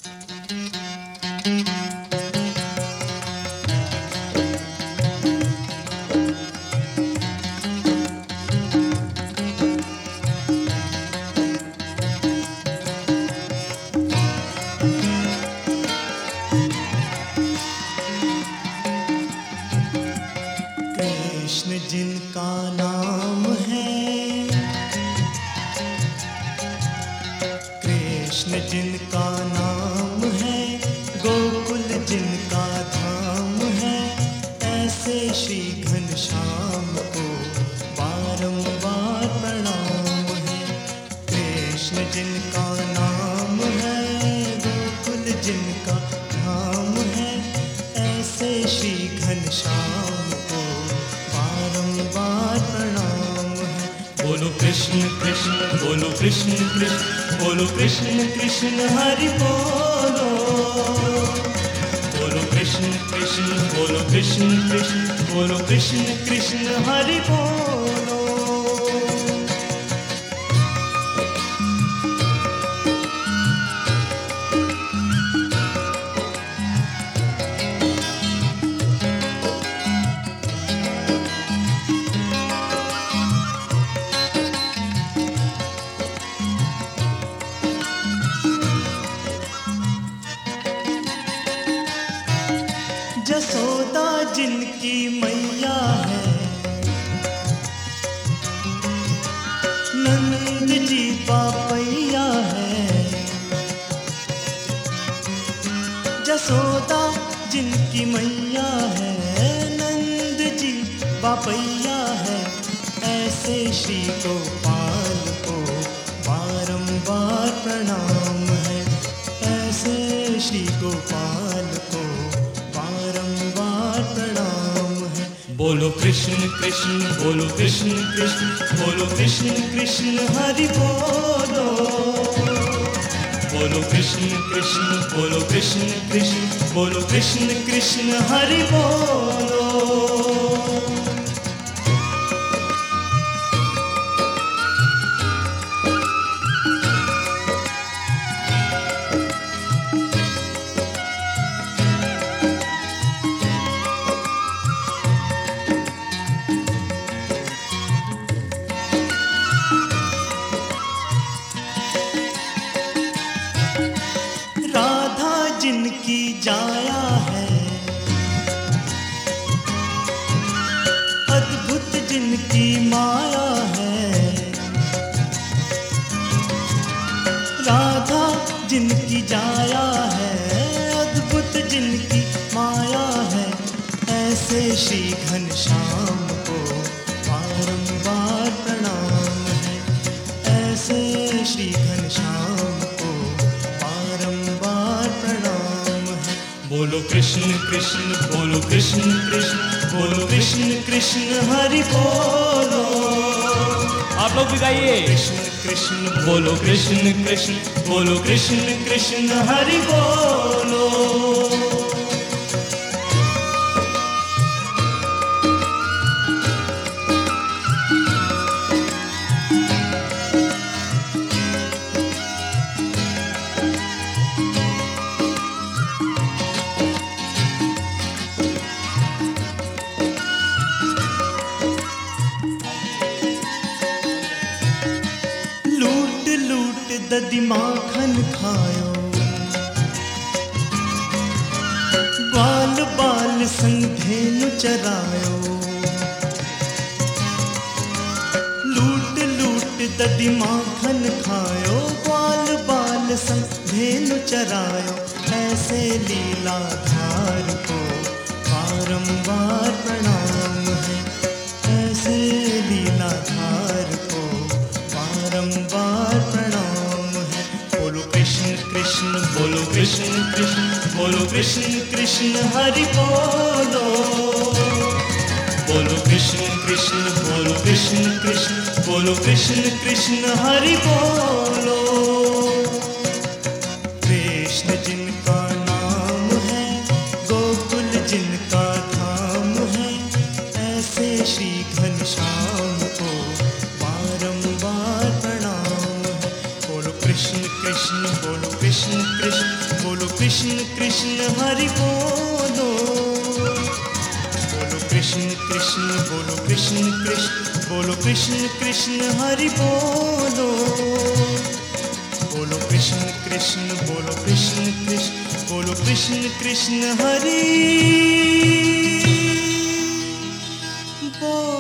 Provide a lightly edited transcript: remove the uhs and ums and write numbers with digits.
कृष्ण जिनका नाम है, कृष्ण जिनका नाम है, गोकुल जिनका धाम है, ऐसे श्री घनश्याम को बारंबार प्रणाम है। कृष्ण जिनका नाम है, गोकुल जिनका धाम है, ऐसे श्री घनश्याम को बारंबार प्रणाम है। बोलो कृष्ण कृष्ण, बोलो कृष्ण कृष्ण, बोलो कृष्ण कृष्ण हरि बोलो। बोलो कृष्ण कृष्ण, बोलो कृष्ण कृष्ण, बोलो कृष्ण कृष्ण हरि बोलो। जसोदा जिनकी मैया है, नंद जी बापैया है। जसोदा जिनकी मैया है, नंद जी बापैया है, ऐसे श्री गोपाल को बारंबार प्रणाम है। ऐसे श्री गोपाल को बारंबार प्रणाम है। बोलो कृष्ण कृष्ण, बोलो कृष्ण कृष्ण, बोलो कृष्ण कृष्ण हरि बोलो। बोलो कृष्ण कृष्ण, बोलो कृष्ण कृष्ण, बोलो कृष्ण कृष्ण हरि बोलो। जिनकी जाया है, अद्भुत जिनकी माया है। राधा जिनकी जाया है, अद्भुत जिनकी माया है, ऐसे श्री घनश्याम को बारंबार प्रणाम है। ऐसे श्री घनश्याम को बारंबार प्रणाम है। बोलो कृष्ण कृष्ण, बोलो कृष्ण कृष्ण, बोलो कृष्ण कृष्ण हरि बोलो। आप लोग भी गाइए। कृष्ण कृष्ण, बोलो कृष्ण कृष्ण, बोलो कृष्ण कृष्ण हरि बोलो। ददी माखन खायो, ग्वाल बाल संग धेनु चरायो। लूट लूट ददी माखन खायो, ग्वाल बाल संग धेनु चरायो। ऐसे लीलाधार को बारंबार प्रणाम है। ऐसे लीलाधार को बारंबार प्रणाम। कृष्ण बोलो कृष्ण कृष्ण, बोलो कृष्ण कृष्ण हरि बोलो। बोलो कृष्ण कृष्ण, बोलो कृष्ण कृष्ण, बोलो कृष्ण कृष्ण हरि बोलो। कृष्ण जिनका नाम है, गोकुल जिनका धाम है, ऐसे श्री घनश्याम को बारंबार प्रणाम है। बोलो कृष्ण कृष्ण, बोलो कृष्ण कृष्ण, बोलो कृष्ण कृष्ण हरि बोलो। बोलो कृष्ण कृष्ण बोलो कृष्ण कृष्ण बोलो कृष्ण कृष्ण हरि बोलो। बोलो कृष्ण कृष्ण बोलो कृष्ण कृष्ण बोलो कृष्ण कृष्ण हरि बोलो।